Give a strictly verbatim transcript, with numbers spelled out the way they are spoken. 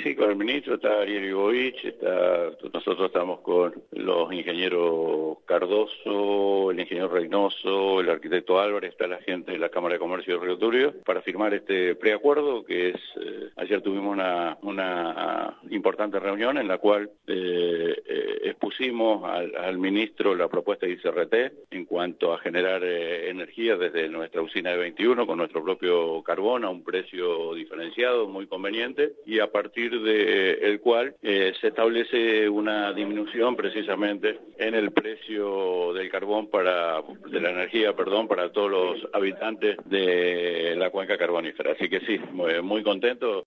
sí, con el ministro está Ariel Ibovich, está, nosotros estamos con los ingenieros Cardoso, el ingeniero Reynoso, el arquitecto Álvarez, está la gente de la Cámara de Comercio de Río Turbio para firmar este preacuerdo que es, eh, ayer tuvimos una, una importante reunión en la cual eh, eh, expusimos al, al ministro la propuesta de I C R T en cuanto a generar eh, energía desde nuestra usina de veintiuno con nuestro propio carbón a un precio diferenciado, muy conveniente, y a partir del de cual eh, se establece una disminución precisamente en el precio del carbón para, de la energía, perdón, para todos los habitantes de la cuenca carbonífera. Así que sí, muy, muy contento.